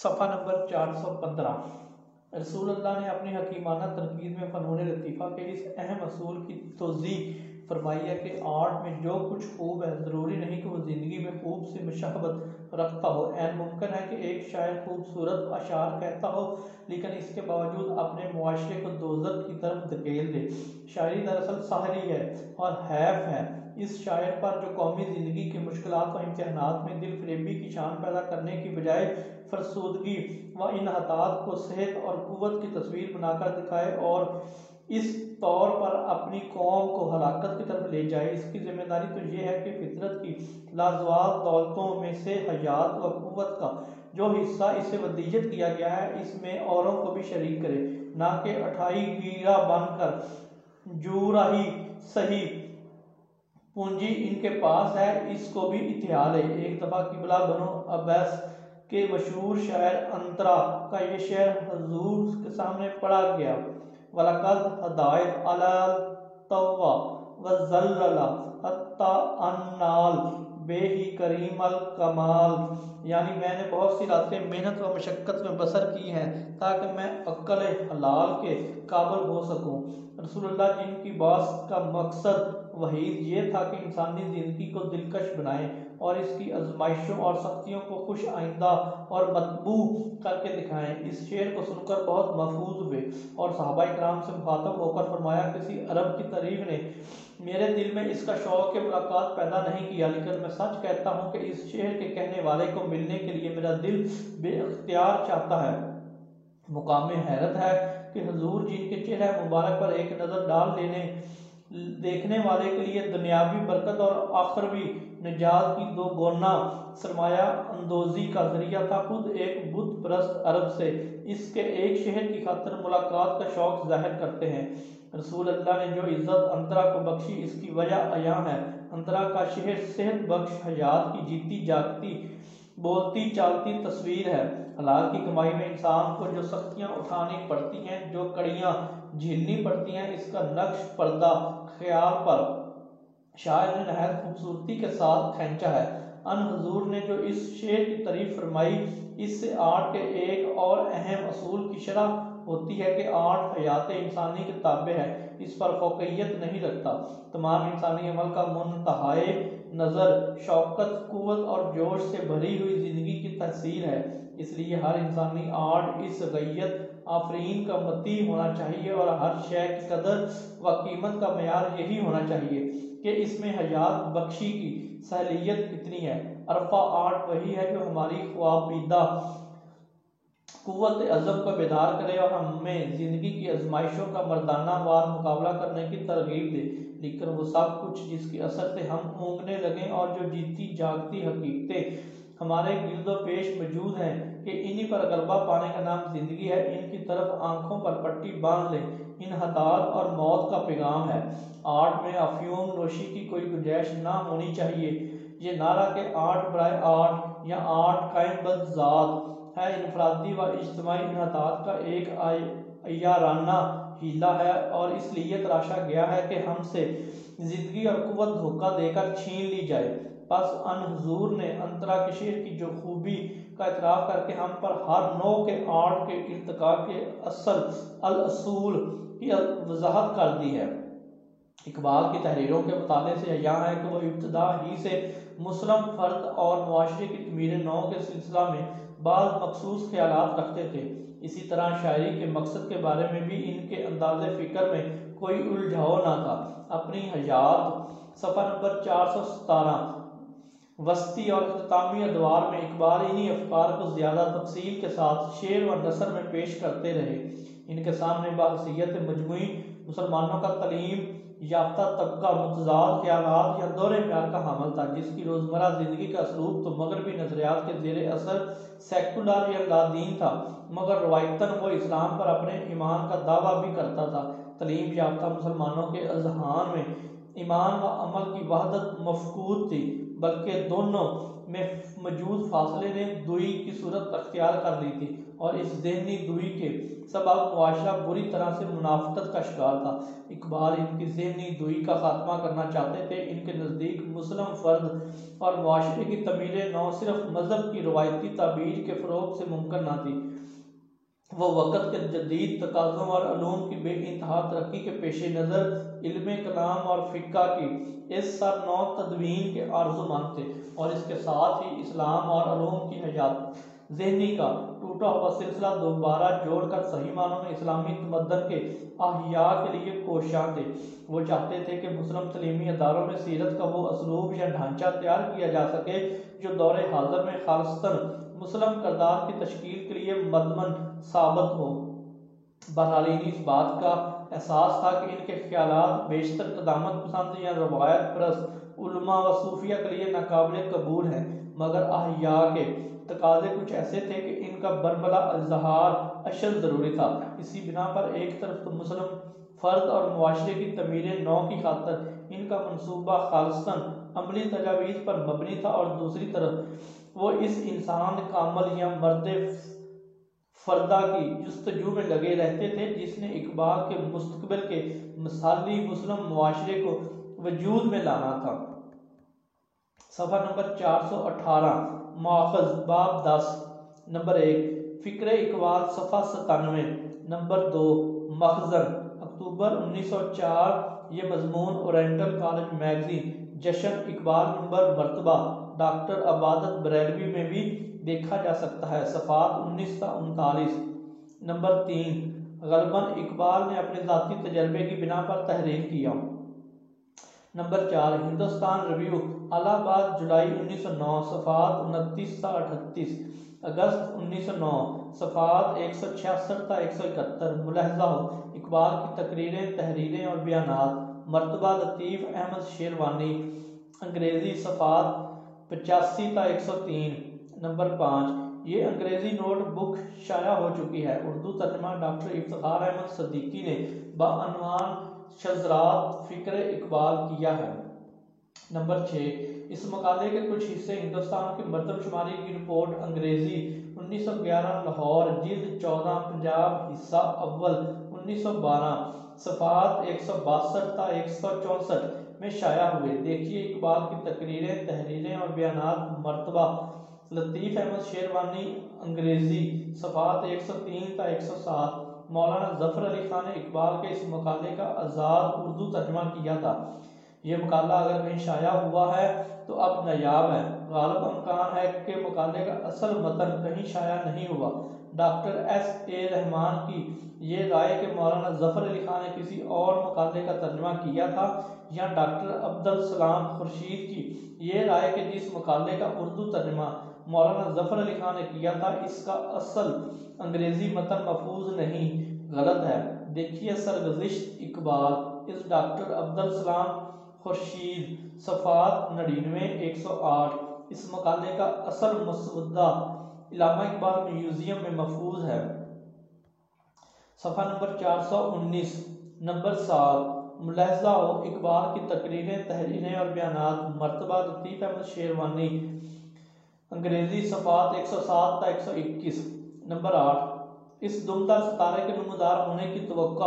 सफ़ा नंबर 415। रसूलुल्लाह ने अपनी हकीमाना तनकीद में फ़नून लतीफ़ा के इस अहम असूल की तोज़ी फरमाई है कि आर्ट में जो कुछ खूब है ज़रूरी नहीं कि वह ज़िंदगी में खूब से मुशब्बत रखता हो। ऐन मुमकिन है कि एक शायर खूबसूरत अशार कहता हो लेकिन इसके बावजूद अपने मुआशरे को दोज़ख की तरफ धकेल दे। शायरी दरअसल साहरी है और हैफ है इस शायर पर जो कौमी ज़िंदगी की मुश्किलात व इम्तिहानात में दिल फरेबी की शान पैदा करने की बजाय फरसूदगी व इन्हतात को सेहत और कुव्वत की तस्वीर बनाकर दिखाए और इस तौर पर अपनी कौम को हलाकत की तरफ ले जाए। इसकी जिम्मेदारी तो ये है कि फितरत की लाजवाब दौलतों में से हयात व कुव्वत का जो हिस्सा इसे वदीयत किया गया है इसमें औरों को भी शरीक करे, ना कि अठाई गिरा बनकर जूरा ही सही पूंजी इनके पास है इसको भी इतिहाद है। एक दफ़ा किबला बनो अब्बास के मशहूर शायर अंतरा का ये शेर हुजूर के सामने पढ़ा गया। वलकद हदायत अला तवा वज़ल्लला हत्ता अन्नाल बेही करीमल कमाल, यानी मैंने बहुत सी रातें मेहनत व मशक्क़त में बसर की हैं ताकि मैं अक्ल हलाल के काबिल हो सकूं। रसूलुल्लाह जिनकी बात का मकसद वहीद ये था कि इंसानी ज़िंदगी को दिलकश बनाएं और इसकी आजमाइशों और सख्तियों को खुश आइंदा और मतबू करके दिखाएं। इस शेर को सुनकर बहुत महफूज हुए और सहाबा इकराम से मुखातब होकर फरमाया, किसी अरब की तारीफ ने मेरे दिल में इसका शौक़ मुलाकात पैदा नहीं किया, लेकिन मैं सच कहता हूँ कि इस शेर के कहने वाले को मिलने के लिए मेरा दिल बेख्तियार चाहता है। मुकामे हैरत है कि हुजूर जिनके चेहरे मुबारक पर एक नज़र डाल देखने वाले के लिए दुनियावी बरकत और आखिरवी निजात की दो गोना सरमाया अंदोजी का जरिया था, खुद एक बुत परस्त अरब से इसके एक शहर की खातिर मुलाकात का शौक जाहिर करते हैं। रसूल अल्लाह ने जो इज्जत अंतरा को बख्शी इसकी वजह अयां है। अंतरा का शहर सेहत बख्श हयात की जीती जागती बोलती चालती तस्वीर है। हलाल की कमाई में इंसान को जो सख्तियाँ उठानी पड़ती हैं, जो कड़ियाँ झेलनी पड़ती हैं, इसका नक्श पर्दा ख्याल पर शायर ने नहायत खूबसूरती के साथ खींचा है। अन हुजूर ने जो इस शेर की तारीफ फरमाई इससे आर्ट के एक और अहम असूल की शरह होती है कि आर्ट हयात इंसानी के ताबे है, इस पर फोकियत नहीं रखता। तमाम इंसानी अमल का मुनतहाए नज़र शौकत कुव्वत और जोश से भरी हुई ज़िंदगी की तहसील है। इसलिए हर इंसानी आर्ट इस गैयत आफरीन का मती होना चाहिए और हर शय की कदर व कीमत का मयार यही होना चाहिए कि इसमें हयात बख्शी की सहलियत कितनी है। अरफा आर्ट वही है जो हमारी ख्वाबीदा कुव्वत अज़म को बेदार करे और हमें ज़िंदगी की आजमाइशों का मर्दाना वार मुकाबला करने की तरगीब दे, लेकिन वो सब कुछ जिसके असर से हम ऊँगने लगें और जो जीती जागती हकीकतें हमारे गिरदो पेश मौजूद हैं कि इन्हीं पर गलबा पाने का नाम ज़िंदगी है, इनकी तरफ आंखों पर पट्टी बांध लें, इन हदात और मौत का पैगाम है। आर्ट में अफ्यूम नोशी की कोई गुंजाइश ना होनी चाहिए। ये नारा के आर्ट बराए आर्ट या आर्ट कायम बज़ात है इनफरादी व इज्तिमाई इन्हतात का एक अय्याराना हीला है और इसलिए तराशा गया है कि हमसे ज़िंदगी और कुव्वत धोखा देकर छीन ली जाए। बस अन हुजूर ने अंतरा के शेर की जो खूबी का इतराफ़ करके हम पर हर नौ के आर्ट के इर्तिका के अल असूल की वजाहत कर दी है। इकबाल की तहरीरों के मुताले से यहाँ है कि वह इब्तदा ही से मुस्लिम फ़र्द और मुआशरे की तमीर नौ के सिलसिला में बाज़ मखसूस ख्यालात रखते थे। इसी तरह शायरी के मकसद के बारे में भी इनके अंदाज़े फ़िक्र में कोई उलझाव ना था। अपनी हयात सफ़ा नंबर 417 वस्ती और इख्तितामी अदवार में इकबाल इन्हीं अफकार को ज़्यादा तफसील के साथ शेर व नसर में पेश करते रहे। इनके सामने बाहसीयत मजमूई मुसलमानों का तलीम याफ्ता तबका मुतज़ाद ख्यालात या दौरे म्यार का हामिल था, जिसकी रोज़मर्रा ज़िंदगी का असलूब तो मगरबी नज़रियात के ज़ेर असर सेकुलर या लादीन था, मगर रवायतन वो इस्लाम पर अपने ईमान का दावा भी करता था। तलीम याफ्ता मुसलमानों के अज़हान में ईमान व अमल की वहदत मफकूद थी, बल्कि दोनों में मौजूद फासले ने दुई की सूरत अख्तियार कर ली थी और इस ज़हनी दुई के सबब मुआशरा बुरी तरह से मुनाफत का शिकार था। इकबाल इनकी ज़हनी दुई का खात्मा करना चाहते थे। इनके नज़दीक मुस्लिम फ़र्द और मुआशरे की तमीर नौ सिर्फ मज़हब की रवायती ताबीर के फ़रोग से मुमकिन न थी, वो वक़्त के जदीद तकाज़ों और अलूम की बेइंतहा तरक्की के पेश नज़र इल्म कलाम और फ़िक़्ह की इस सर नौ तदवीन के आरज़ूमंद थे और इसके साथ ही इस्लाम और अलूम की हयात ज़हनी का टूटा हुआ सिलसिला दोबारा जोड़कर सही मानों में इस्लामी तमद्दन के अहिया के लिए कोशां थे। वो चाहते थे कि मुस्लिम तलीमी अदारों में सीरत का वो असलूब या ढांचा तैयार किया जा सके जो दौरे हाज़िर में खालिस्तन मुस्लिम किरदार की तश्कील के लिए मदमन साबित हो। बहरहाल इस बात का एहसास था कि इनके ख्यालात बेशतर क़दामत पसंद या रवायत परस्त उलमा व सूफिया के लिए नाकाबिल कबूल हैं, मगर अहिया के तकाज़े कुछ ऐसे थे कि इनका बरमला इज़हार अशद ज़रूरी था। इसी बिना पर एक तरफ तो मुस्लिम फ़र्द और मुआशरे की तमीर नौ की खातर इनका मनसूबा खालिस्तन अमली तजावीज़ पर मबनी था और दूसरी तरफ वो इस इंसान कामल या मर्द फर्दा की जुस्तजू में लगे रहते थे जिसने इकबाल के मुस्तकबिल के मिसाली मुस्लिम मुआशरे को वजूद में लाना था। सफ़ा नंबर 418 माखज़ बाब 10 नंबर 1 फ़िक्र इकबाल सफ़ा 97 नंबर 2 मखज़न अक्टूबर 1904 ये मजमून ओरिएंटल कॉलेज मैगजीन जशन इकबाल नंबर मरतबा डॉक्टर अबादत बरेलवी में भी देखा जा सकता है। सफ़ात 1939 नंबर 3 गलबन इकबाल ने अपने ज़ाती तजर्बे की बिना पर तहरीर किया। नंबर 4 हिंदुस्तान रिव्यू इलाहाबाद जुलाई 1909 सफ़ात 29 से 38 अगस्त 1909 सफ़ात 166 से 171 मुलाहज़ा हो इकबाल की तकरीरें तहरीरें और बयानात मरतबा लतीफ़ अहमद शेरवानी अंग्रेज़ी सफ़ात 85 से 103 नंबर 5 ये अंग्रेज़ी नोट बुक शाया हो चुकी है। उर्दू तर्जुमा डॉक्टर इफ्तिखार अहमद सदीकी ने बाअनवान शज़रात फ़िक्र इकबाल किया है। नंबर 6 इस मकाले के कुछ हिस्से हिंदुस्तान की मरदमशुमारी की रिपोर्ट अंग्रेज़ी 1911 लाहौर जिल्द 14 पंजाब हिस्सा अव्वल 1912 सफ़ात 162 से 164 में शाया हुए। देखिए इकबाल की तकरीरें तहरीरें और बयानात मरतबा लतीफ़ अहमद शेरवानी अंग्रेज़ी सफ़ात 103 से 107 मौलाना ज़फ़र अली खान ने इकबाल के इस मकाले का आज़ाद उर्दू तर्जुमा किया था। ये मकाला अगर कहीं शाया हुआ है तो अब नायाब है। गालिब इम्कान है कि मकाले का असल मतन कहीं शाया नहीं हुआ। Doctor S.A. रहमान की ये राय कि मौलाना ज़फ़र अली खान ने किसी और मकाले का तर्जुमा किया था या डॉक्टर अब्दुल सलाम खुर्शीद की ये राय कि जिस मकाले का उर्दू तर्जुमा मौलाना ज़फ़र अली खान ने किया था इसका असल अंग्रेज़ी मतन महफूज नहीं, गलत है। देखिए सरगुज़िश्त इकबाल इस डॉक्टर अब्दुल सलाम खुर्शीद सफ़ात 99 108 इस मकाले का असल मसवदा इलामा इकबाल म्यूजियम में महफूज है। सफ़ा नंबर 419 नंबर 7 मुलाहज़ा हो इकबाल की तकरीरें तहरीरें और बयानात मरतबा लतीफ़ अहमद शेरवानी अंग्रेज़ी सफ़ात 107 से 121 नंबर 8 इस दुमदार सितारे के नमूदार होने की तवक्को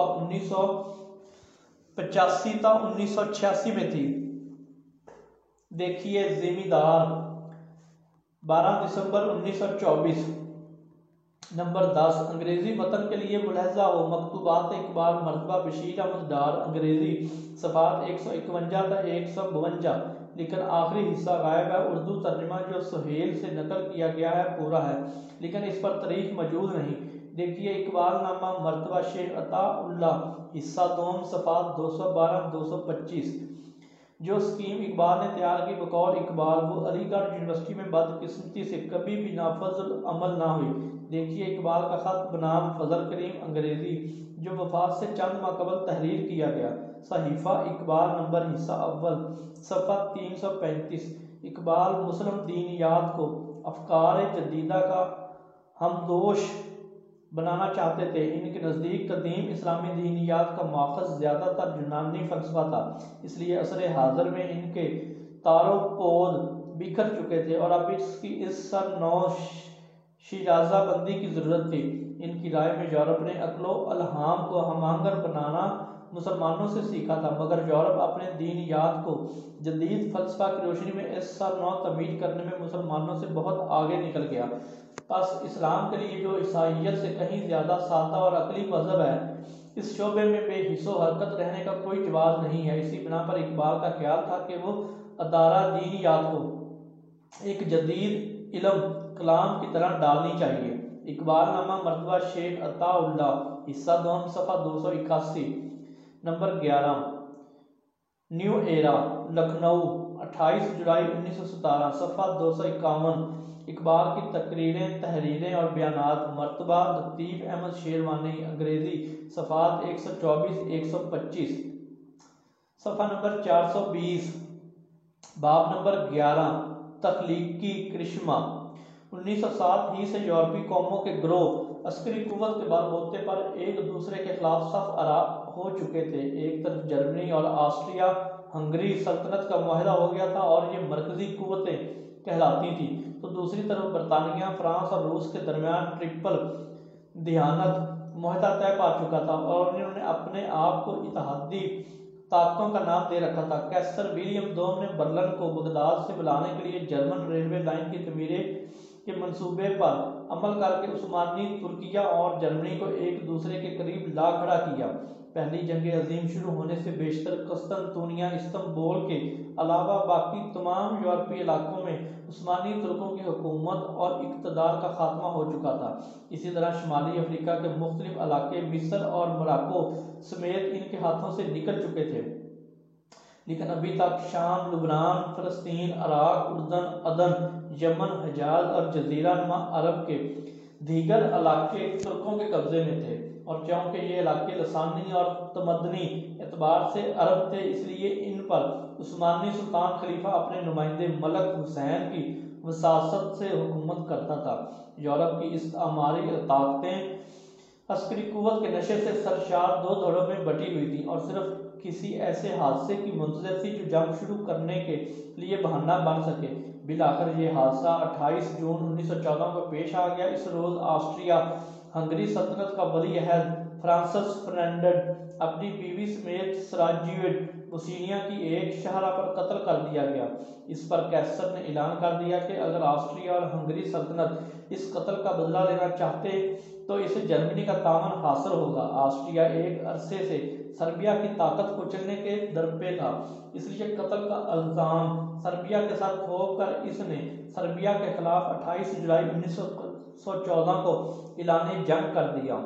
1985 से 1986 में थी। देखिए ज़िम्मेदार 12 दिसंबर 1924 नंबर 10 अंग्रेज़ी मतन के लिए मुलाहज़ा हो मकतूबात इकबाल मरतबा बशीर अहमद डार अंग्रेज़ी सफ़ात 151 से 152 लेकिन आखिरी हिस्सा गायब है। उर्दू तर्जुमा जो सुहेल से नकल किया गया है पूरा है लेकिन इस पर तारीख मौजूद नहीं। देखिए इकबाल नामा मरतबा शेख अताउल्लाह हिस्सा दोम सफ़ात 212-225 जो स्कीम इकबाल ने तैयार की बकौल इकबाल वो अलीगढ़ यूनिवर्सिटी में बदकिस्मती से कभी भी नाफजुल अमल ना हुई। देखिए इकबाल का ख़त बनाम फजल करीम अंग्रेज़ी जो वफात से चंद माह कबल तहरीर किया गया। सहीफ़ा इकबाल नंबर हिस्सा अव्वल सफ़ा 335 इकबाल मुस्लिम दीनियात को अफ़कार जदीदा का हमदोश बनाना चाहते थे। इनके नज़दीक कदीम इस्लामी दीनियात का माखज़ ज़्यादातर यूनानी फ़लसफ़ा था, इसलिए असर हाज़िर में इनके तारो पोद बिखर चुके थे और अब इसकी इस सर नौ शिराजा बंदी की जरूरत थी। इनकी राय में यूरोप ने अक्लो अलहाम को हमांगर बनाना मुसलमानों से सीखा था, मगर यूरोप अपने दीनियात को जदीद फलसफा की रोशनी में इस सर नौ तमीज करने में मुसलमानों से बहुत आगे निकल गया। बस इस्लाम के लिए जो ईसाइयत से कहीं ज्यादा सादा और अकली मजहब है, इस शोबे में बेहिसो हरकत रहने का कोई जवाब नहीं है। इसी बिना पर इकबाल का ख्याल था कि वो अदारा दीनियात को एक जदीद इल्म कलाम की तरह डालनी चाहिए। इकबाल नामा मर्तबा शेख अताउल्ला, हिस्सा 2, सफ़ा 281। नंबर 11, न्यू एरा, लखनऊ, 28 जुलाई 1917, सफ़ा 251। इकबाल की तकरीरें, तहरीरें और बयानात, मर्तबा लतीफ़ अहमद शेरवानी, अंग्रेज़ी, सफ़ात 124-125। सफ़ा नंबर 420। बाब नंबर 11, तख्लीकी करिश्मा। 1907 ही से यूरोपीय कौमों के ग्रोह अस्करी कुव्वत के बलबूते पर एक दूसरे के खिलाफ सफ आरा हो चुके थे। एक तरफ जर्मनी और ऑस्ट्रिया हंगरी सल्तनत का मुआहदा हो गया था और ये मरकजी कुव्वतें कहलाती थी, तो दूसरी तरफ बरतानिया, फ्रांस और रूस के दरमियान ट्रिपल दिहानत मुआहदा तय पा चुका था और उन्होंने अपने आप को इत्तेहादी ताकतों का नाम दे रखा था। कैसर विलियम II ने बर्लिन को बगदाद से बुलाने के लिए जर्मन रेलवे लाइन की तमीरे के मंसूबे पर अमल करके उस्मानी तुर्किया और जर्मनी को एक दूसरे के करीब ला खड़ा किया। पहली जंग अजीम शुरू होने से बेशतर कस्तंतुनिया, इस्तंबुल के अलावा बाकी तमाम यूरोपीय इलाकों में उस्मानी तुर्कों की हुकूमत और इक़्तिदार का खात्मा हो चुका था। इसी तरह शुमाली अफ्रीका के मुख्तलिफ इलाके मिस्र और मोरक्को समेत इनके हाथों से निकल चुके थे, लेकिन अभी तक शाम, लुबनान, फ़लस्तीन, इराक, उर्दन, अदन, यमन, हिजाज और जजीरा नुमा अरब के दीगर इलाके तुर्कों के कब्जे में थे। और क्योंकि ये इलाके लसानी और तमदनी एतबार से अरब थे, इसलिए इन पर उस्मानी सुल्तान खलीफा अपने नुमाइंदे मलक हुसैन की वसासत से हुकूमत करता था। यूरोप की इस आमारी ताकतें अस्करी कुव्वत के नशे से सरशार दो धड़ों में बटी हुई थी और सिर्फ किसी ऐसे हादसे की मुंतज़िर थी जो जंग शुरू करने के लिए बहाना बन सके। बिलाखिर ये हादसा 28 जून 1914 को पेश आ गया। इस रोज़ ऑस्ट्रिया हंगरी सल्तनत का वली अहद फ्रांसिस फर्डिनांड अपनी बीवी समेत सराजियो बोस्निया की एक शहरा पर कत्ल कर दिया गया। इस पर कैसर ने ऐलान कर दिया कि अगर ऑस्ट्रिया और हंगरी सल्तनत इस कत्ल का बदला लेना चाहते तो इसे जर्मनी का तामन हासिल होगा। ऑस्ट्रिया एक अरसे से सर्बिया की ताकत कुचलने के दर पे था, इसलिए कत्ल का इल्जाम सर्बिया के साथ थोप कर इसने सर्बिया के खिलाफ 28 जुलाई 1914 को ऐलान जंग कर दिया।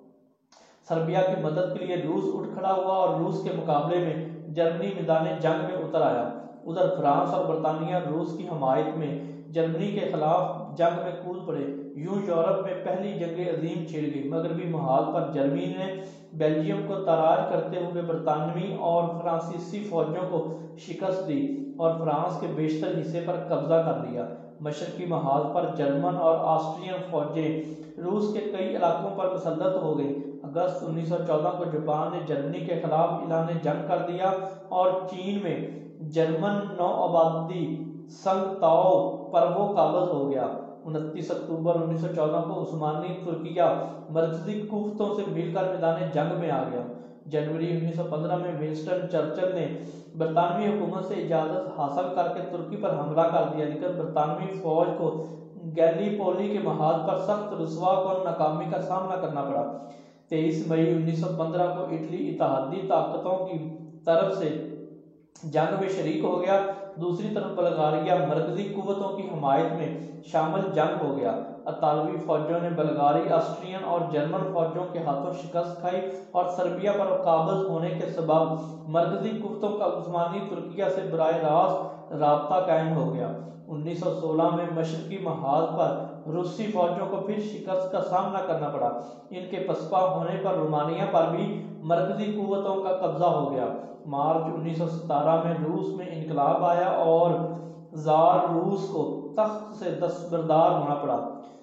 सर्बिया की मदद के लिए रूस उठ खड़ा हुआ और रूस के मुकाबले में जर्मनी मैदान जंग में उतर आया। उधर फ्रांस और बरतानिया रूस की हमायत में जर्मनी के खिलाफ जंग में कूद पड़े। यूं यूरोप में पहली जंग अजीम छिड़ गई। मगरबी महाल पर जर्मनी ने बेल्जियम को ताराज करते हुए बरतानवी और फ्रांसीसी फौजों को शिकस्त दी और फ्रांस के बेशतर हिस्से पर कब्जा कर लिया। मशरकी महाल पर जर्मन और ऑस्ट्रियन फौजें रूस के कई इलाकों पर मुसल्लत हो गई। अगस्त 1914 को जापान ने जर्मनी के खिलाफ ऐलान जंग कर दिया और चीन में जर्मन नौआबादी संगताओ पर वो काबज हो गया। 29 अक्टूबर 1914 को उस्मानी तुर्किया मरकजी कुव्वतों से मिलकर मैदान जंग में आ गया। जनवरी 1915 में विंस्टन चर्चिल ने बरतानवी हुकूमत से इजाज़त हासिल करके तुर्की पर हमला कर दिया, लेकिन बरतानवी फौज को गैलीपोली के महाल पर सख्त रुसवा और नाकामी का सामना करना पड़ा। 23 मई 1915 को इटली इत्तेहादी ताकतों की तरफ से जंग में शरीक हो गया। दूसरी तरफ बल्गारिया मरकजी कुव्वतों की हमायत में शामिल जंग हो गया। इतालवी फौजों ने बल्गारी, ऑस्ट्रियन और जर्मन फौजों के हाथों शिकस्त खाई और सर्बिया पर काबज होने के सबब मरकजी कुव्वतों का उस्मानी तुर्किया से बराह रास्त राबता कायम हो गया। 1916 में मशरकी महाल पर रूसी फौजों को फिर शिकस्त का सामना करना पड़ा। इनके पसपा होने पर रोमानिया पर भी मरकजी कुव्वतों का कब्जा हो गया। मार्च 1917 में रूस में इनकलाब आया और जार रूस को तख्त से दस्तबरदार होना पड़ा।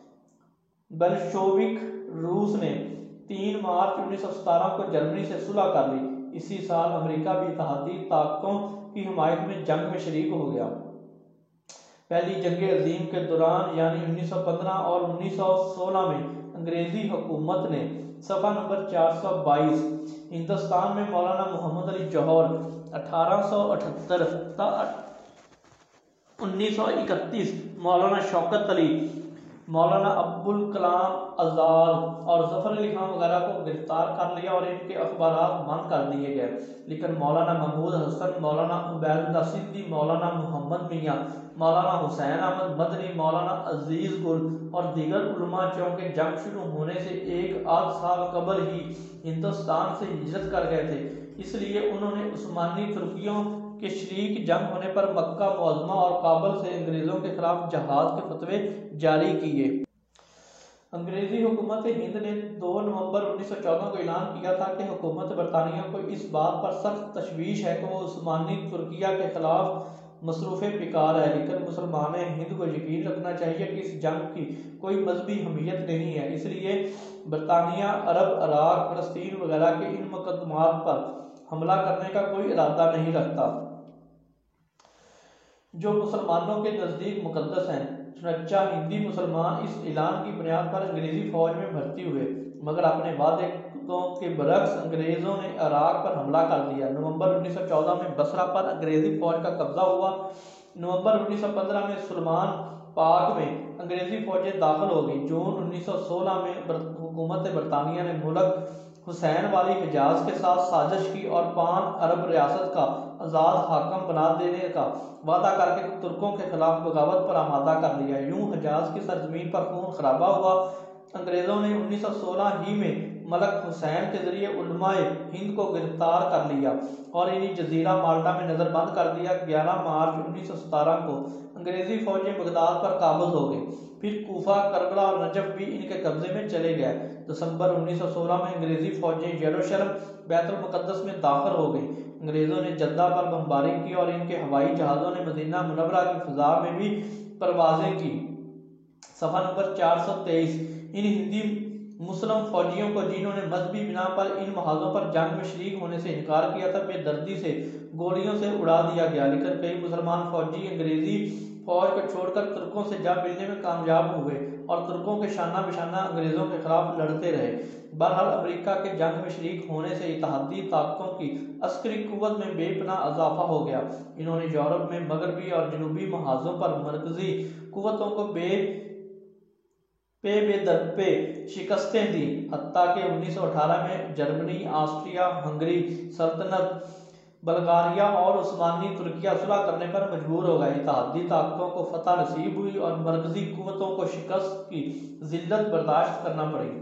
बेल्शेविक रूस ने 3 मार्च 1917 को जर्मनी से सुलह कर ली। इसी साल अमेरिका भी इत्तेहादी ताकतों की हिमायत में जंग में शरीक हो गया। पहली जंग अजीम के दौरान यानी 1915 और 1916 में अंग्रेजी हुकूमत ने सफ़ा नंबर 422 हिंदुस्तान में मौलाना मोहम्मद अली जौहर 1878 ता 1931 मौलाना शौकत अली, मौलाना अब्दुल कलाम आज़ाद और ज़फ़र अली खान वगैरह को गिरफ्तार कर लिया और इनके अखबारात बंद कर दिए गए। लेकिन मौलाना महमूद हसन, मौलाना उबैदुल्लाह सिंधी, मौलाना मोहम्मद मियाँ, मौलाना हुसैन अहमद मदनी, मौलाना अजीज़ गुल और दीगर उलमा चूँकि जंग शुरू होने से एक आध साल कबल ही हिंदुस्तान से हिजरत कर गए थे, इसलिए उन्होंने उस्मानी तुर्कियों के शरीक जंग होने पर मक्का मुअज़्ज़मा और काबुल से अंग्रेज़ों के खिलाफ जहाद के फतवे जारी किए। अंग्रेजी हुकूमत हिंद ने 2 नवंबर 1914 को ऐलान किया था कि हुकूमत बरतानिया को इस बात पर सख्त तशवीश है कि वो उस्मानी तुर्किया के खिलाफ मसरूफ़ पिकार है, लेकिन मुसलमान हिंद को यकीन रखना चाहिए कि इस जंग की कोई मजहबी अहमियत नहीं है, इसलिए बरतानिया अरब, इराक, फ़लस्तीन वगैरह के इन मुकदमात पर हमला करने का कोई इरादा नहीं रखता जो मुसलमानों के नज़दीक मुकद्दस हैं। चुनांचे हिंदी मुसलमान इस ऐलान की बुनियाद पर अंग्रेजी फौज में भर्ती हुए, मगर अपने वादे के बरक्स अंग्रेज़ों ने इराक पर हमला कर दिया। नवंबर 1914 में बसरा पर अंग्रेजी फौज का कब्जा हुआ। नवंबर 1915 में सुलेमान पाक में अंग्रेजी फौजें दाखिल हो गई। जून 1916 में हुकूमत बरतानिया ने मुल्क हुसैन वाली हिजाज के साथ साजिश की और पान अरब रियासत का आज़ाद हाकम बना देने का वादा करके तुर्कों के खिलाफ बगावत पर आमादा कर लिया। यूं हिजाज की सरजमीन पर खून खराबा हुआ। अंग्रेज़ों ने 1916 ही में मलक हुसैन के जरिए उलमाए हिंद को गिरफ्तार कर लिया और इन्हीं जजीरा माल्टा में नज़रबंद कर दिया। 11 मार्च 1917 को अंग्रेजी फौजें बगदाद पर काबुज हो गई। फिर कूफा, करबला और नजफ भी इनके कब्जे में चले गए। दिसंबर 1916 में अंग्रेजी फौजें यरूशलेम, बैतुल मुकद्दस में दाखिल हो गई। अंग्रेज़ों ने जद्दा पर बमबारी की और इनके हवाई जहाज़ों ने मदीना मुनव्वरा की फ़िज़ा में भी परवाज़ें की। सफ़ा नंबर 423 इन हिंदी मुस्लिम फौजियों को जिन्होंने मजहबी बिना पर इन महाजों पर जंग में शरीक होने से इनकार किया था, बेदर्दी से गोलियों से उड़ा दिया गया। लेकिन कई मुसलमान फौजी अंग्रेजी फौज को छोड़कर तुर्कों से जा मिलने में कामयाब हुए और तुर्कों के शाना बिशाना अंग्रेज़ों के खिलाफ लड़ते रहे। बहरहाल अमेरिका के जंग में शरीक होने से इत्तेहादी ताकतों की अस्करी कुव्वत में बेपनाह इजाफा हो गया। इन्होंने यूरोप में मगरबी और जनूबी महाजों पर मरकजी कुव्वतों को बेदरपे शिकस्तें दी, हत्ता कि 1918 में जर्मनी, ऑस्ट्रिया हंगरी सल्तनत, बल्गारिया और उस्मानी तुर्किया सुलह करने पर मजबूर हो गए। इत्तेहादी ताकतों को फतह नसीब हुई और मरकजी कुव्वतों को शिकस्त की जिल्लत बर्दाश्त करना पड़ी।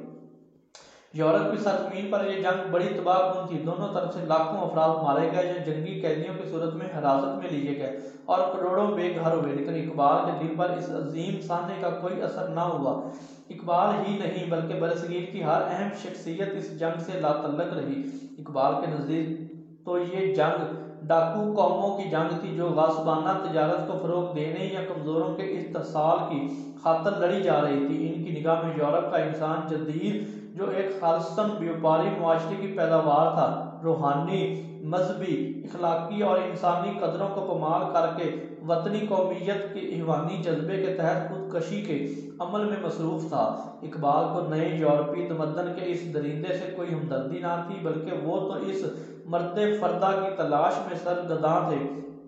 यूरोप की सरजमीन पर यह जंग बड़ी तबाहकुन थी। दोनों तरफ से लाखों अफराद मारे गए या जंगी कैदियों की सूरत में हिरासत में लिए गए और करोड़ों बेघर हुए। लेकिन इकबाल के दिल पर इस अजीम सामने का कोई असर न हुआ। इकबाल ही नहीं बल्कि बरसगीर की हर अहम शख्सियत इस जंग से लातल्लक रही। इकबाल के नज़दीक तो ये जंग डाकू कौमों की जंग थी जो गासबाना तजारत को फरोग देने या कमज़ोरों के इस्तेसाल की खातर लड़ी जा रही थी। इनकी निगाह में यूरोप का इंसान जदीद जो एक खालिस्तन व्यापारी मुआशरे की पैदावार था, रूहानी, मजहबी, इखलाकी और इंसानी कदरों को पमाल करके वतनी कौमियत के ईवानी जज्बे के तहत खुदकशी के अमल में मसरूफ था। इकबाल को नए यूरोपी तमद्दन के इस दरिंदे से कोई हमदर्दी ना थी, बल्कि वो तो इस मर्दे फर्दा की तलाश में सरगर्दा थे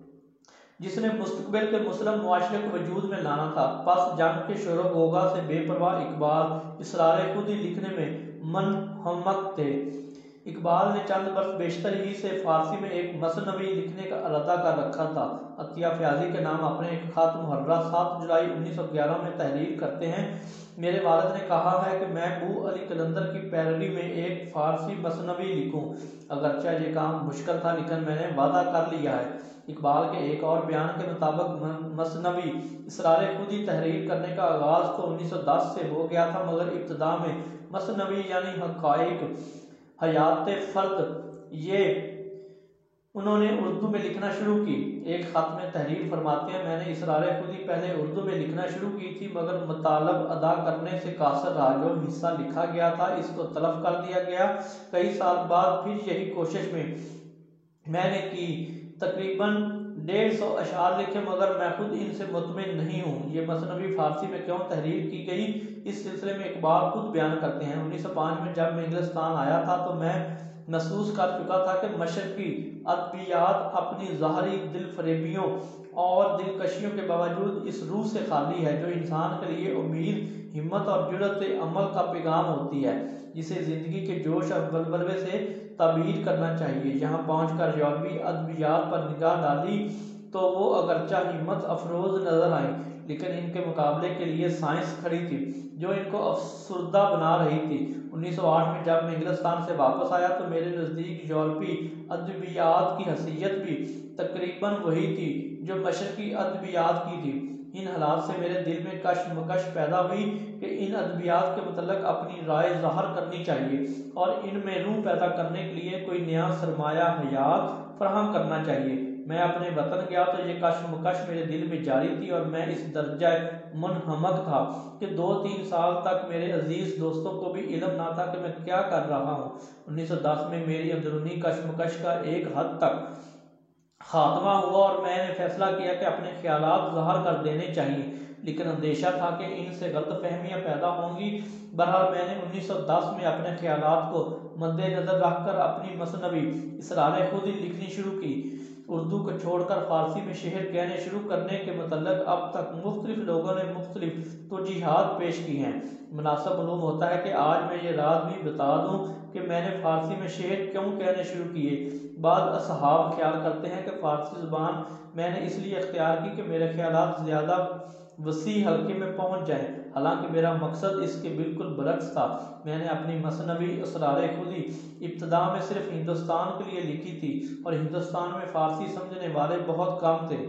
जिसने मुस्तकबिल के मुस्लिम मुआशरे को वजूद में लाना था। पस जंग के शोर गोगा से बेपरवाह इकबाल इसरार खुद ही लिखने में मनहमक थे। इकबाल ने चंद बरस बेशतर ही से फारसी में एक मसनवी लिखने का इरादा कर रखा था। अतिया फयाजी के नाम अपने एक खत मुहर्रा 7 जुलाई 1911 में तहरीर करते हैं। मेरे वालिद ने कहा है कि मैं बू अली कलंदर की पैरवी में एक फारसी मसनवी लिखूं। अगरचे ये काम मुश्किल था, लेकिन मैंने वादा कर लिया है। इकबाल के एक और बयान के मुताबिक मसनवी इसरार खुद ही तहरीर करने का आगाज तो 1910 से हो गया था, मगर इब्तदा में मसनवी यानी हकाइक हयात फर्द ये उन्होंने उर्दू में लिखना शुरू की। एक खत में तहरीर फरमाते हैं, मैंने इसरार खुद ही पहले उर्दू में लिखना शुरू की थी, मगर मुतालब अदा करने से कासर रहा। जो हिस्सा लिखा गया था इसको तलफ कर दिया गया। कई साल बाद फिर यही कोशिश में मैंने की। तकरीबन 150 अशार लिखे, मगर मैं खुद इनसे मुतमिन नहीं हूँ। ये मसनवी फारसी में क्यों तहरीर की गई, इस सिलसिले में इकबाल खुद बयान करते हैं। 1905 में जब मैं इंग्लिस्तान आया था तो मैं महसूस कर चुका था कि मशरकी अदबियात अपनी ज़ाहरी दिलफरेबियों और दिलकशियों के बावजूद इस रूह से खाली है जो इंसान के लिए उम्मीद, हिम्मत और जुर्रत अमल का पैगाम होती है, जिसे ज़िंदगी के जोश और बलबले से ताबीर करना चाहिए। यहाँ पहुँचकर यूरोपी अदबियात पर निगाह डाली तो वो अगरचा हिम्मत अफरोज नजर आई, लेकिन इनके मुकाबले के लिए साइंस खड़ी थी जो इनको अफसुर्दा बना रही थी। 1908 में जब मैं इंग्लिस्तान से वापस आया तो मेरे नज़दीक यूरोपी अदबियात की हैसियत भी तकरीबन वही थी जो मशरकी अदबियात की थी। इन हालात से मेरे दिल में कशमकश पैदा हुई कि इन अदबियात के मतलब अपनी राय ज़ाहिर करनी चाहिए और इनमें रूह पैदा करने के लिए कोई नया सरमाया हयात फराहम करना चाहिए। मैं अपने वतन गया तो ये कशमकश मेरे दिल में जारी थी और मैं इस दर्जा मुनहमक था कि 2-3 साल तक मेरे अजीज दोस्तों को भी इल्म ना था कि मैं क्या कर रहा हूँ। 1910 में मेरी अंदरूनी कशमकश का एक हद तक खात्मा हुआ और मैंने फैसला किया कि अपने ख्यालात ज़ाहिर कर देने चाहिए, लेकिन अंदेशा था कि इनसे गलतफहमियां पैदा होंगी। बहरहाल मैंने 1910 में अपने ख्यालात को मद्देनजर रखकर अपनी मसनवी इसरार खुदी लिखनी शुरू की। उर्दू को छोड़कर फारसी में शेर कहने शुरू करने के मतलब अब तक मुख्तलिफ लोगों ने मुख्तलिफ तौजीहात पेश की हैं। मुनासिब मालूम होता है कि आज मैं ये राज भी बता दूं कि मैंने फारसी में शेर क्यों कहने शुरू किए। बाद असहाब ख्याल करते हैं कि फारसी ज़ुबान मैंने इसलिए इख्तियार की कि मेरे ख्यालात ज़्यादा वसी हल्के में पहुंच जाएं, हालांकि मेरा मकसद इसके बिल्कुल बरक्स था। मैंने अपनी मसनवी असरार खुदी इब्तदा में सिर्फ हिंदुस्तान के लिए लिखी थी और हिंदुस्तान में फारसी समझने वाले बहुत कम थे।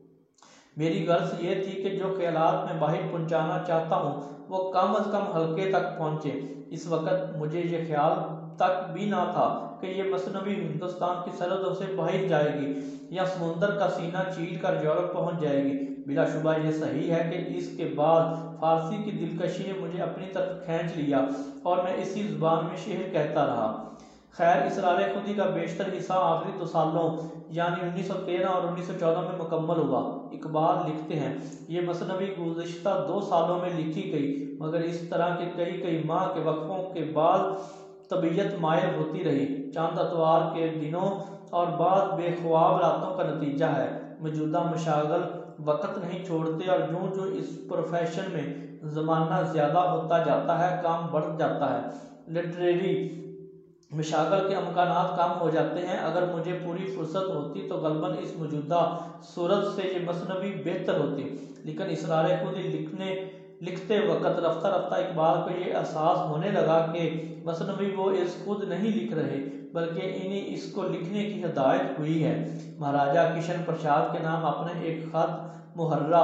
मेरी गर्ज ये थी कि जो ख्यालात मैं बाहर पहुंचाना चाहता हूँ वो कम अज़ कम हल्के तक पहुँचे। इस वक्त मुझे ये ख्याल तक भी ना था कि ये मसनवी हिंदुस्तान की सरहदों से बाहर जाएगी या समुंदर का सीना चीर कर यूरोप पहुँच जाएगी। बिलाशुबा ये सही है कि इसके बाद फारसी की दिलकशी ने मुझे अपनी तरफ खींच लिया और मैं इसी ज़ुबान में शेर कहता रहा। खैर, इसरार खुदी का बेशतर हिस्सा आखिरी 2 सालों यानी 1913 और 1914 में मुकम्मल हुआ। इकबाल लिखते हैं, ये मसनवी गुज़िश्ता 2 सालों में लिखी गई, मगर इस तरह के कई माह के वक्फों के बाद तबीयत मायल होती रही। चंद अतवार के दिनों और बाद बेख्वाब रातों का नतीजा है। मौजूदा मशागल वक्त नहीं छोड़ते और जो जो इस प्रोफेशन में ज़माना ज़्यादा होता जाता है काम बढ़ जाता है। लिटरेरी मशागल के अमकानात कम हो जाते हैं। अगर मुझे पूरी फुर्सत होती तो गलबन इस मौजूदा सूरत से ये मसनवी बेहतर होती, लेकिन इसरार खुदी लिखते वक्त रफ्ता रफ्ता इकबाल को ये एहसास होने लगा कि मसनवी वो इस खुद नहीं लिख रहे बल्कि इन्हें इसको लिखने की हिदायत हुई है। महाराजा किशन प्रसाद के नाम अपने एक खत मुहर्रा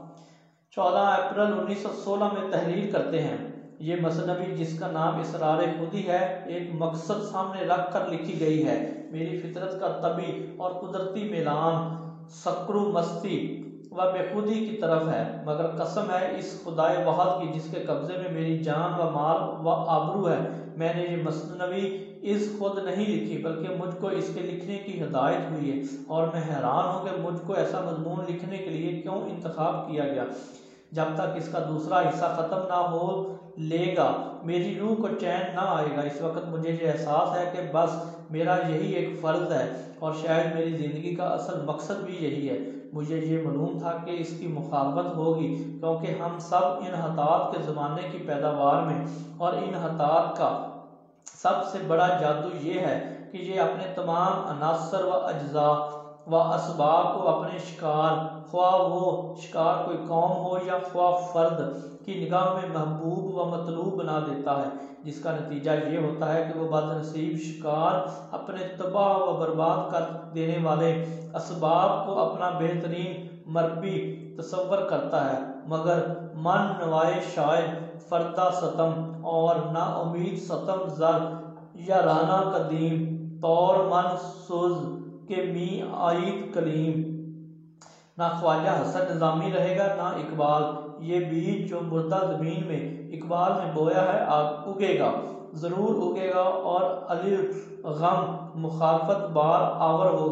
14 अप्रैल 1916 में तहरीर करते हैं। ये मसनवी जिसका नाम इसरार खुदी है एक मकसद सामने रख कर लिखी गई है। मेरी फितरत का तबी और कुदरती मिलान सक्रू मस्ती व बेखुदी की तरफ है, मगर कसम है इस खुदाए वहाद की जिसके कब्जे में मेरी जान व माल व आबरू है, मैंने ये मसनवी इस खुद नहीं लिखी बल्कि मुझको इसके लिखने की हिदायत हुई है और मैं हैरान हूँ कि मुझको ऐसा मजमून लिखने के लिए क्यों इंतखाब किया गया। जब तक इसका दूसरा हिस्सा ख़त्म ना हो लेगा मेरी रूह को चैन ना आएगा। इस वक्त मुझे ये एहसास है कि बस मेरा यही एक फ़र्ज़ है और शायद मेरी ज़िंदगी का असल मकसद भी यही है। मुझे ये मालूम था कि इसकी मुखालफत होगी क्योंकि हम सब इन हतात के ज़माने की पैदावार में और इन हतात का सबसे बड़ा जादू ये है कि ये अपने तमाम अनासर व अज्जा व असबाब को अपने शिकार, ख्वाह वो शिकार कोई कौम हो या ख्वाह फर्द की निगाह में महबूब व मतलूब बना देता है, जिसका नतीजा ये होता है कि वो बदनसीब शिकार अपने तबाह व बर्बाद कर देने वाले असबाब को अपना बेहतरीन मरबी तसव्वुर करता है, मगर मन नवाए शायर फरदा सतम और नाउमीद सतम जर या राना कदीम तौर मन सुज के मी आईद कलीम। ना ख्वाजा हसन निज़ामी रहेगा ना इकबाल। ये बीज जो मुर्दा ज़मीन में इकबाल ने बोया है उगेगा, ज़रूर उगेगा और अली गम मुखालफत बार आवर होगा।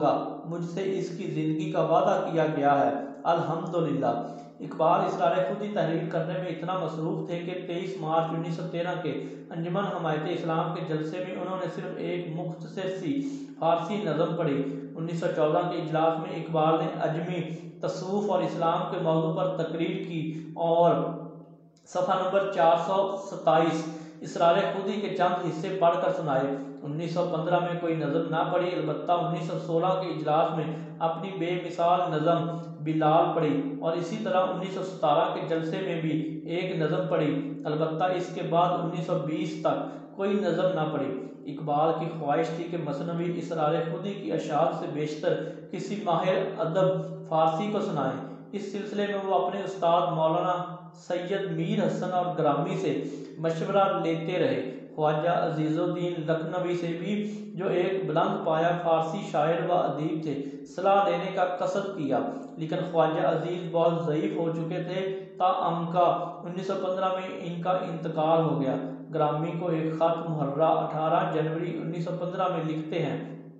मुझसे इसकी ज़िंदगी का वादा किया गया है। अल्हम्दुलिल्लाह। इकबाल इसरार खुदी तहरीर करने में इतना मसरूफ़ थे कि 23 मार्च 1913 के अंजुमन हमायत इस्लाम के जलसे में उन्होंने सिर्फ एक मुख्तसर सी फारसी नज़म पढ़ी। 1914 के इजलास में इकबाल ने अजमी तसव्वुफ़ और इस्लाम के मौजू पर तकरीर की और सफ़ा नंबर 427 इसरार खुदी के चंद हिस्से पढ़कर सुनाए। 1915 में कोई नज़म ना पढ़ी, अलबत्ता 1916 के इजलास में अपनी बेमिसाल नज़म बिलाल पढ़ी और इसी तरह 1917 के जलसे में भी एक नज़म पढ़ी, अलबत्ता इसके बाद 1920 तक कोई नज़म ना पढ़ी। इकबाल की ख्वाहिश थी कि मसनवी इसरार खुदी की अशात से बेशतर किसी माहिर अदब फारसी को सुनाए। इस सिलसिले में वो अपने उस्ताद मौलाना सैयद मीर हसन और ग्रामी से मशवरा लेते रहे। ख्वाजा अजीज़ुद्दीन लखनवी से भी, जो एक बुलंद पाया फारसी शायर व अदीब थे, सलाह लेने का कसद किया, लेकिन ख्वाजा अजीज़ बहुत ज़ईफ़ हो चुके थे। ताअमका 1915 में इनका इंतकाल हो गया। ग्रामी को एक ख़त मुहर्रा 18 जनवरी 1915 में लिखते हैं,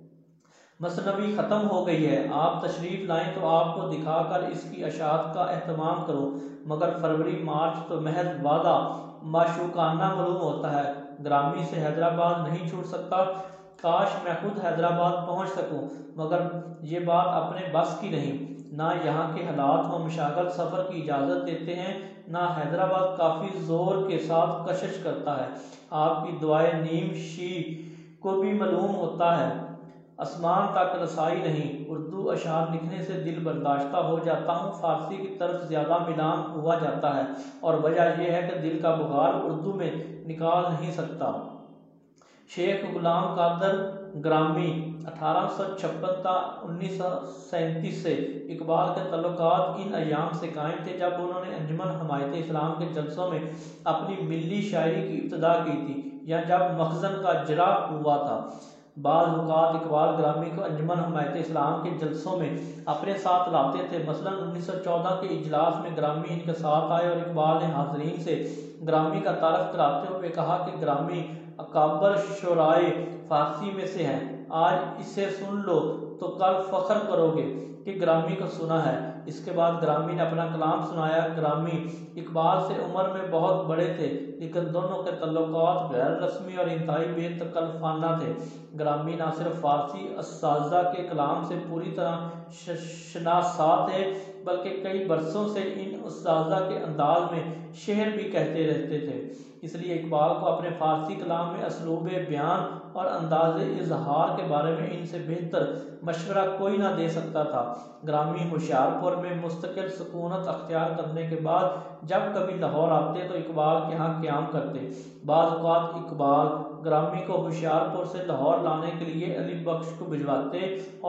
मसनवी ख़त्म हो गई है, आप तशरीफ़ लाएं तो आपको दिखाकर इसकी अशात का एहतमाम करो, मगर फरवरी मार्च तो महज वादा माशूकाना मालूम होता है। ग्रामी से हैदराबाद नहीं छूट सकता। काश मैं खुद हैदराबाद पहुंच सकूं, मगर ये बात अपने बस की नहीं। ना यहाँ के हालात व मशागल सफ़र की इजाज़त देते हैं, ना हैदराबाद काफ़ी ज़ोर के साथ कशिश करता है। आपकी दुआएं नीम शी को भी मालूम होता है, आसमान तक रसाई नहीं। उर्दू अशार लिखने से दिल बर्दाश्ता हो जाता हूँ, फारसी की तरफ ज़्यादा मिलान हुआ जाता है और वजह यह है कि दिल का बुखार उर्दू में निकाल नहीं सकता। शेख गुलाम कादर ग्रामी 1856 ता 1937 से इकबाल के तल्लुकात इन अयाम से कायम थे जब उन्होंने अंजुमन हमायत इस्लाम के जलसों में अपनी मिल्ली शायरी की इब्तिदा की थी या जब मखजन का जरा हुआ था। बाज़ औक़ात इकबाल ग्रामी को अंजुमन हमायत इस्लाम के जलसों में अपने साथ लाते थे। मसलन 1914 के इजलास में ग्रामी इनके साथ आए और इकबाल ने हाज़रीन से ग्रामी का तारफ़ कराते हुए कहा कि ग्रामी अकाबर शुराए फारसी में से हैं, आज इसे सुन लो तो कल फ़ख्र करोगे कि ग्रामी को सुना है। इसके बाद ग्रामी ने अपना कलाम सुनाया। ग्रामी इकबाल से उम्र में बहुत बड़े थे, लेकिन दोनों के तल्लुकात गैर रस्मी और इंतहाई बेतकल्लफ़ाना थे। ग्रामी न सिर्फ फ़ारसी अस्साज़ा के कलाम से पूरी तरह शनासा थे, बल्कि कई बरसों से इन अस्साज़ा के अंदाज में शेर भी कहते रहते थे। इसलिए इकबाल को अपने फ़ारसी कलाम में असलूब बयान और अंदाज़ इजहार के बारे में इनसे बेहतर मशवरा कोई ना दे सकता था। ग्रामी होशियारपुर में मुस्तकिल सुकूनत अख्तियार करने के बाद जब कभी लाहौर आते तो इकबाल के यहाँ क़याम करते। बाज़ औक़ात इकबाल ग्रामी को होशियारपुर से लाहौर लाने के लिए अली बख्श को भिजवाते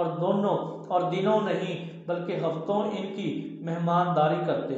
और दिनों नहीं बल्कि हफ्तों इनकी मेहमानदारी करते।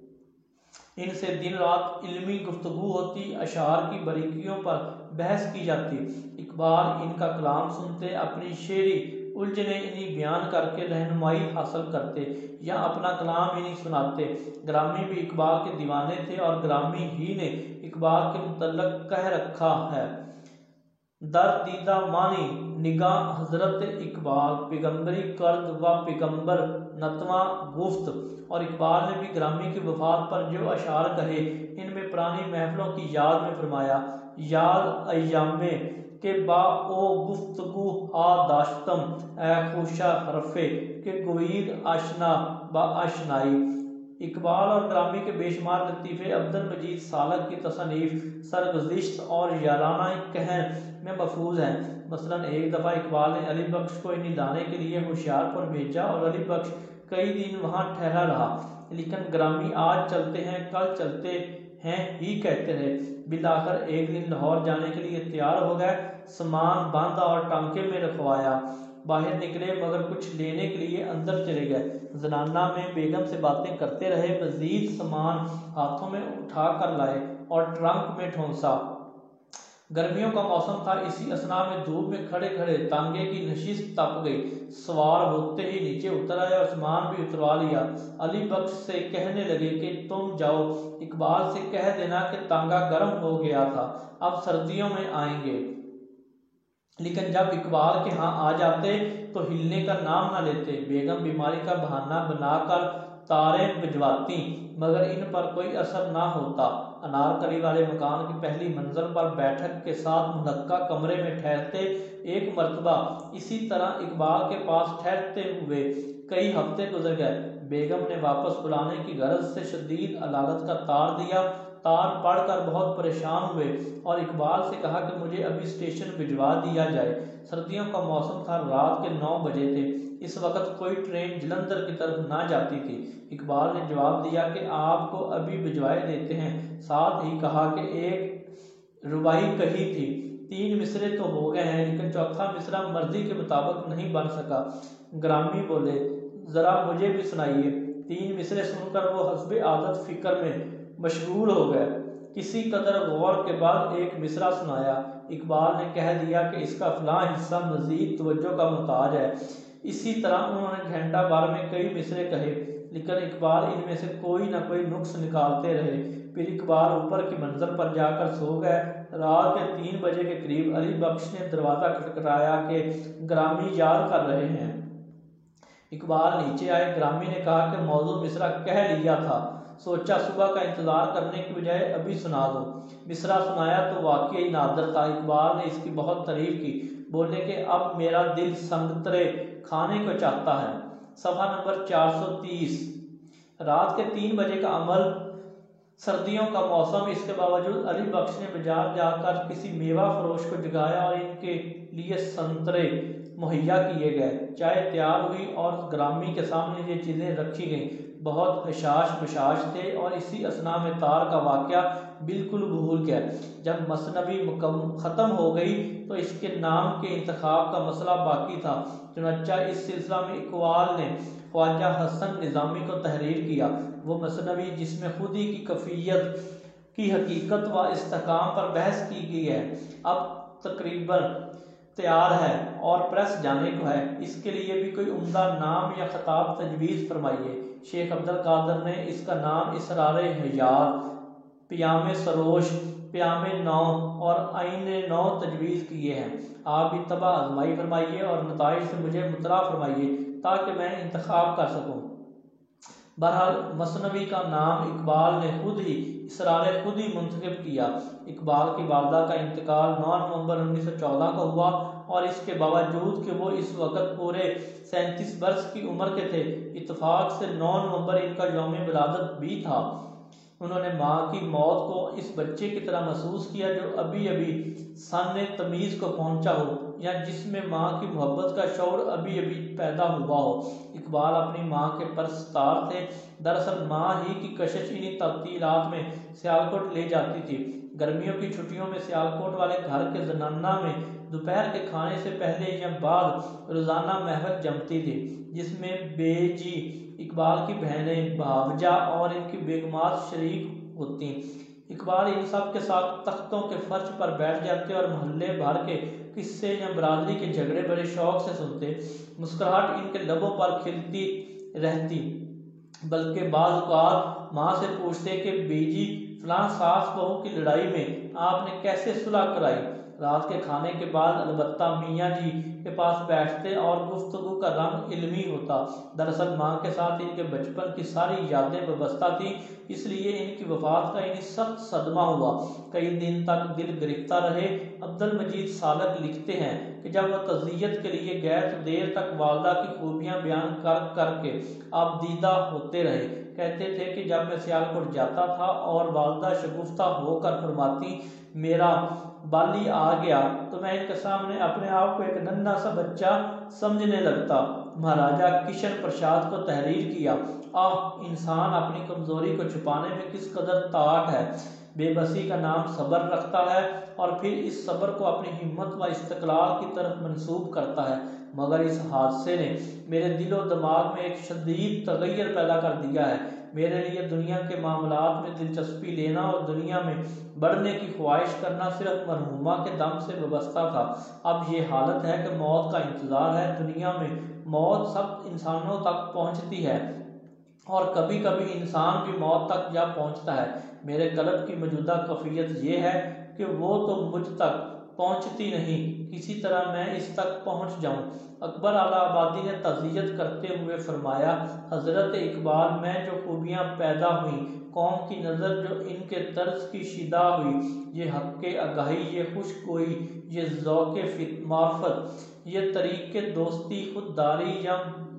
इनसे दिन रात इल्मी गुफ्तगू होती, अशार की बारीकियों पर बहस की जाती। इकबाल इनका कलाम सुनते, अपनी शेरी उलझने इन्हीं बयान करके रहनुमाई हासिल करते या अपना कलाम इन्हीं सुनाते। ग्रामी भी इकबाल के दीवाने थे और ग्रामी ही ने इकबाल के मुतल्लक कह रखा है, दर दीदा मानी निगाह हजरत इकबाल, पैगम्बरी कर्द व पैगम्बर नतवा गुफ्त। और इकबाल ने भी ग्रामी की वफात पर जो अशार कहे, इनमें पुरानी महफिलों की याद में फरमाया, याद अय्यामे के बा ओ गुफ्तगू आ दाश्तम ए खुशा हरफे के गोईद आशना बा आशनाई। इकबाल और ग्रामी के बेशुमार लतीफ़े अब्दुल मजीद सालक की तसनीफ़ सरगुज़िश्त और याराना कहन में महफूज हैं। मसलन एक दफ़ा इकबाल ने अली बख्श को इन्हीं लाने के लिए होशियारपुर भेजा और अली बख्श कई दिन वहाँ ठहरा रहा, लेकिन ग्रामी आज चलते हैं कल चलते हैं ही कहते रहे। बिलाखिर एक दिन लाहौर जाने के लिए तैयार हो गए, सामान बांधा और टांके में रखवाया। बाहर निकले मगर कुछ लेने के लिए अंदर चले गए। जनाना में बेगम से बातें करते रहे, मजीद सामान हाथों में उठा कर लाए और ट्रंक में ठोंसा। गर्मियों का मौसम था, इसी असना में धूप में खड़े खड़े तांगे की नशिश तप गई। सवार होते ही नीचे उतर आए और सामान भी उतरवा लिया। अली बख्श से कहने लगे कि तुम जाओ, इकबाल से कह देना कि तांगा गर्म हो गया था, अब सर्दियों में आएंगे। लेकिन जब इकबाल के यहाँ आ जाते तो हिलने का नाम न लेते। बेगम बीमारी का बहाना बनाकर तारे भिजवाती, मगर इन पर कोई असर ना होता। अनारकली वाले मकान की पहली मंजिल पर बैठक के साथ मुनक्का कमरे में ठहरते। एक मर्तबा इसी तरह इकबाल के पास ठहरते हुए कई हफ्ते गुजर गए। बेगम ने वापस बुलाने की गरज से शदीद अदालत का तार दिया। तार पढ़कर बहुत परेशान हुए और इकबाल से कहा कि मुझे अभी स्टेशन भिजवा दिया जाए। सर्दियों का मौसम था, रात के 9 बजे थे। इस वक्त कोई ट्रेन जलंधर की तरफ ना जाती थी। इकबाल ने जवाब दिया कि आपको अभी भिजवाए देते हैं। साथ ही कहा कि एक रुबाई कही थी, 3 मिसरे तो हो गए हैं, लेकिन चौथा मिसरा मर्जी के मुताबिक नहीं बन सका। ग्रामी बोले, जरा मुझे भी सुनाइए। 3 मिसरे सुनकर वो हस्बे आदत फिक्र में मशगूल हो गए। किसी कदर गौर के बाद एक मिसरा सुनाया। इकबाल ने कह दिया कि इसका फलां हिस्सा मजीद तवज्जो का मुहताज है। इसी तरह उन्होंने घंटा भर में कई मिसरे कहे, लेकिन इकबाल इनमें से कोई ना कोई नुक्स निकालते रहे। फिर इकबाल ऊपर की मंजिल पर जाकर सो गए। रात के 3 बजे के करीब अली बख्श ने दरवाज़ा खटखटाया कि ग्रामी याद कर रहे हैं। इकबाल नीचे आए। ग्रामी ने कहा कि मौजू मिसरा कह लिया था, सोचा सुबह का इंतजार करने की बजाय अभी सुना दो। मिसरा सुनाया तो वाकई नादर था। इकबाल ने इसकी बहुत तारीफ की। बोले कि अब मेरा दिल संगतरे खाने को चाहता है। सफ़ा नंबर 430। रात के 3 बजे का अमल, सर्दियों का मौसम, इसके बावजूद अली बख्श ने बाजार जाकर किसी मेवा फरोश को जगाया और इनके लिए संतरे मुहैया किए गए। चाय तैयार हुई और ग्रामी के सामने ये चीज़ें रखी गईं। बहुत हशाश बशाश थे और इसी असना में तार का वाक़या बिल्कुल भूल गया। जब मसनवी ख़त्म हो गई तो इसके नाम के इंतखाब का मसला बाकी था। चुनांचा इस सिलसिला में इकबाल ने ख्वाजा हसन निज़ामी को तहरीर किया। वो मसनवी जिसमें खुदी की कफ़ियत की हकीकत व इस्तेहकाम पर बहस की गई है, अब तकरीबन तैयार है और प्रेस जाने को है। इसके लिए भी कोई उम्दा नाम या खिताब तजवीज़ फरमाइए। शेख अब्दुल कादिर ने इसका नाम इसरार हयात, प्याम सरोश, प्याम नौ और आइन नौ तजवीज़ किए हैं। आप भी तबा आजमाई फरमाइए और नताइज से मुझे मुतला फरमाइए ताकि मैं इंतखाब कर सकूँ। बहरहाल मसनवी का नाम इकबाल ने खुद ही इसरार खुद ही मुंतखब किया। इकबाल की वालदा का इंतकाल 9 नवंबर 1914 को हुआ और इसके बावजूद कि वो इस वक्त पूरे 37 वर्ष की उम्र के थे, इत्तेफाक से 9 नवंबर इनका यौम विलादत भी था। उन्होंने माँ की मौत को इस बच्चे की तरह महसूस किया जो अभी अभी सन तमीज़ को पहुंचा हो या जिसमें माँ की मोहब्बत का शौर अभी अभी पैदा हुआ हो। इकबाल अपनी माँ के परस्तार थे। दरअसल माँ ही की कशिश इन्हीं तब्दीलात में सियालकोट ले जाती थी। गर्मियों की छुट्टियों में सियालकोट वाले घर के जनाना में दोपहर के खाने से पहले या बाद रोज़ाना महफिल जमती थी, जिसमें बेजी, इकबाल की बहनें, भावजा और इनकी बेगमात शरीक होती। इकबाल इन सब के साथ तख्तों के फर्श पर बैठ जाते और मोहल्ले भर के किस्से या बरादरी के झगड़े बड़े शौक से सुनते। मुस्कुराहट इनके लबों पर खिलती रहती, बल्कि बाज़ औक़ात माँ से पूछते कि बीजी फलां सास बहू की लड़ाई में आपने कैसे सुलह कराई। रात के खाने के बाद अलबत्ता मियाँ जी के पास बैठते और गुफ्तगू का रंग इल्मी होता। दरअसल माँ के साथ इनके बचपन की सारी यादें वाबस्ता थी, इसलिए इनकी वफात का इन्हें सख्त सदमा हुआ। कई दिन तक दिल गिरफ्ता रहे। अब्दुल मजीद सालक लिखते हैं कि जब वह तज़ियत के लिए गए तो देर तक वालदा की खूबियाँ बयान कर करके आबदीदा होते रहे। कहते थे कि जब मैं सियालकोट जाता था और वालदा शगुफ्ता होकर फरमाती मेरा बाली आ गया, तो मैं इनके सामने अपने आप को एक नन्हा सा बच्चा समझने लगता। महाराजा किशन प्रसाद को तहरीर किया। इंसान अपनी कमजोरी को छुपाने में किस कदर ताक है। बेबसी का नाम सब्र रखता है और फिर इस सब्र को अपनी हिम्मत व इस्तक़लाल की तरफ मंसूब करता है। मगर इस हादसे ने मेरे दिलो दिमाग में एक शदीद तग़य्युर पैदा कर दिया है। मेरे लिए दुनिया के मामलात में दिलचस्पी लेना और दुनिया में बढ़ने की ख्वाहिश करना सिर्फ मरहूमा के दम से वाबस्ता था। अब ये हालत है कि मौत का इंतज़ार है। दुनिया में मौत सब इंसानों तक पहुँचती है और कभी कभी इंसान भी मौत तक जा पहुँचता है। मेरे कल्ब की मौजूदा कैफियत ये है कि वो तो मुझ तक पहुंचती नहीं, किसी तरह मैं इस तक पहुंच जाऊं। अकबर आलाबादी ने तज़ियत करते हुए फरमाया, हज़रत इकबाल, मैं जो खूबियाँ पैदा हुई, कौम की नज़र जो इनके तर्ज की शिदा हुई, ये हक़ आगाही, ये खुशगोई, ये ज़ौक़ मार्फत, ये तरीक़े दोस्ती, खुददारी या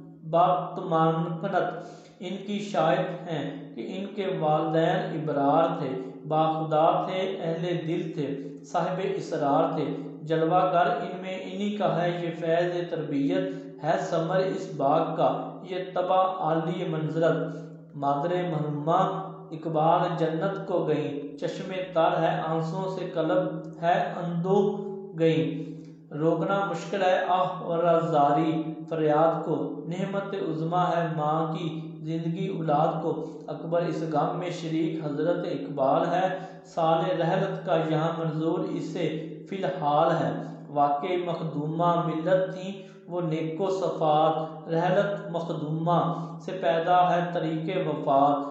बातमानकनत इनकी शायद हैं कि इनके वालिदैन इबरार थे, बाखुदा थे, अहले दिल थे, साहिब इसरार थे, जलवागर इनमें इन्हीं का है, ये फैज़ तरबियत है समर इस बाग का, ये तबा आली मंजरत। मादरे महरूमा इकबाल जन्नत को गई, चश्मे तर है आंसुओं से कलब है अंधो गई, रोकना मुश्किल है आह और जारी फरियाद को, नेमत उज़्मा है माँ की जिंदगी औलाद को। अकबर इस गम में शरीक हज़रत इकबाल है, साले रहलत का यहाँ मंजूर इसे फ़िलहाल है, वाक़ई मखदूमा मिल्लत थी वो नेको सफ़ात, रहलत मखदूमा से पैदा है तरीक़े वफ़ात,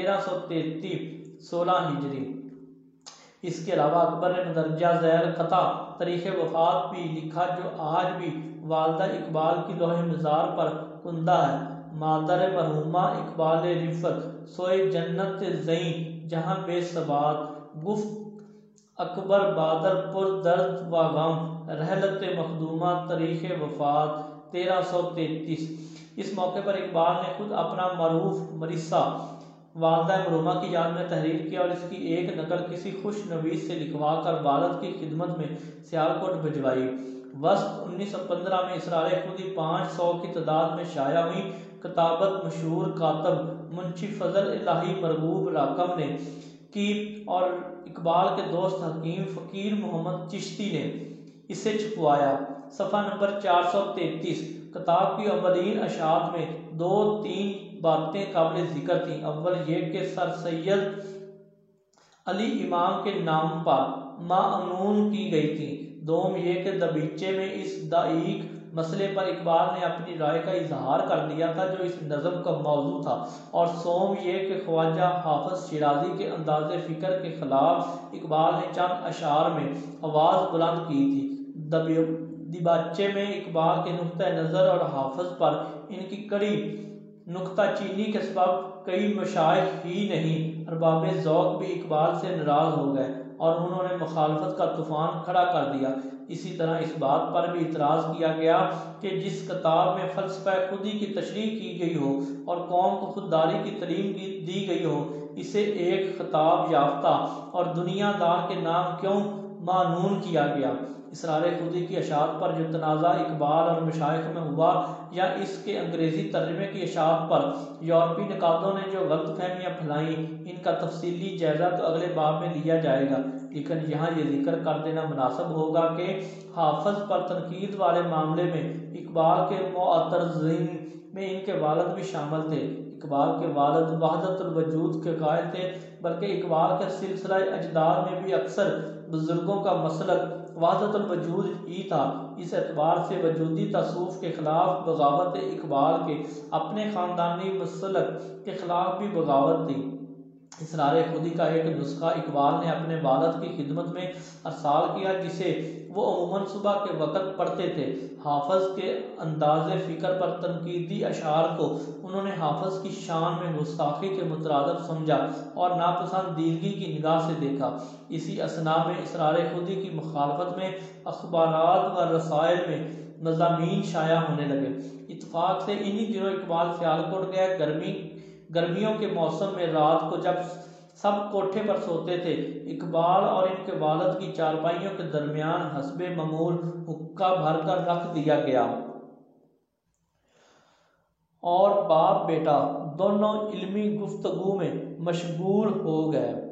1333 16 हिजरी। इसके अलावा अकबर ने मदरजा ज़ैल ख़ता तारीख़ वफ़ात भी लिखा, जो आज भी वालदा इकबाल की लोहे मज़ार पर कुंदा है। मादर मरहुमा इकबाल रिफ़त सोए जन्नत ज़ई जहाँ बेसबात, गुफ्त अकबर बादर पुर दर्द व गम, रहलत मखदूमा तारीख़ वफ़ात 1333। इस मौके पर इकबाल ने खुद अपना मरूफ मरिसा वालदा मरहुमा की याद में तहरीर किया और इसकी एक नकल किसी खुश नवीस से लिखवा कर वालद की खिदमत में सियालकोट भिजवाई। वस्त 1915 में इसरार खुदी 500 की तादाद में शाया हुई। किताबत मशहूर कातब मुंशी फजल इलाही मरगूब राकम ने की और इकबाल के दोस्त हकीम फ़कीर मोहम्मद चिश्ती ने इसे छपवाया। सफ़ा नंबर 433। किताब की अव्वलीन अशात में 2-3 बातें काबिल ज़िक्र थीं। अव्वल ये कि सर सैयद अली इमाम के नाम पर माअनून की गई थी। दोम ये कि दबीचे में इस दाईक मसले पर इकबाल ने अपनी राय का इजहार कर दिया था जो इस नज़म का मौजू था। और सोम ये कि ख्वाजा हाफिज शिराजी के अंदाज़े फ़िक्र के ख़िलाफ़ इकबाल ने चंद अशार में आवाज़ बुलंद की थी। दिबाचे में इकबाल के नुक्ता नज़र और हाफिज पर इनकी कड़ी नुक्ताचीनी के सबब कई मशाइख ही नहीं अरबाब ज़ौक़ भी इकबाल से नाराज़ हो गए और उन्होंने मुखालफत का तूफ़ान खड़ा कर दिया। इसी तरह इस बात पर भी इतराज़ किया गया कि जिस किताब में फ़लसफ़ा खुदी की तशरीह की गई हो और कौम को खुददारी की तालीम दी गई हो, इसे एक खिताब याफ्ता और दुनियादार के नाम क्यों मानून किया गया। इसरार खुदी की अशात पर जो तनाज़ा इकबाल और मशाइख में हुआ या इसके अंग्रेज़ी तर्जमे की अशात पर यूरोपी नकादों ने जो गलत फहमियाँ फैलाई, इनका तफसीली जायज़ा तो अगले बाब में लिया जाएगा, लेकिन यहाँ ये जिक्र कर देना मुनासिब होगा कि हाफिज पर तनकीद वाले मामले में इकबाल के मुअतरज़ीन में इनके वालिद भी शामिल थे। इकबाल के वालिद वहदतुल वजूद के कायल थे, बल्कि इकबाल के सिलसिला अजदाद में भी अक्सर बुजुर्गों का मसलक वहदतुल वजूद ही था। इस एतबार से वजूदी तसूफ़ के ख़िलाफ़ बगावत इकबाल के अपने ख़ानदानी मसलक के ख़िलाफ़ भी बगावत थी। इसरार खुदी का एक नुस्खा इकबाल ने अपने वालिद की खिदमत में अरसाल किया, जिसे वो अमूमन सुबह के वक़्त पढ़ते थे। हाफिज के अंदाज़े फ़िक्र पर तनकीदी अशार को उन्होंने हाफिज की शान में गुस्ताखी के मुतरादिफ समझा और नापसंदीदगी की निगाह से देखा। इसी असना में इसरार खुदी की मुखालफत में अखबारात व रसायल में मज़ामीन शाया होने लगे। इत्तफाक से इन्हीं दिनों इकबाल सियालकोट गया। गर्मियों के मौसम में रात को जब सब कोठे पर सोते थे, इकबाल और इनके वालिद की चारपाइयों के दरमियान हस्बे ममूल हुक्का भरकर रख दिया गया और बाप बेटा दोनों इल्मी गुफ्तगू में मशगूल हो गए।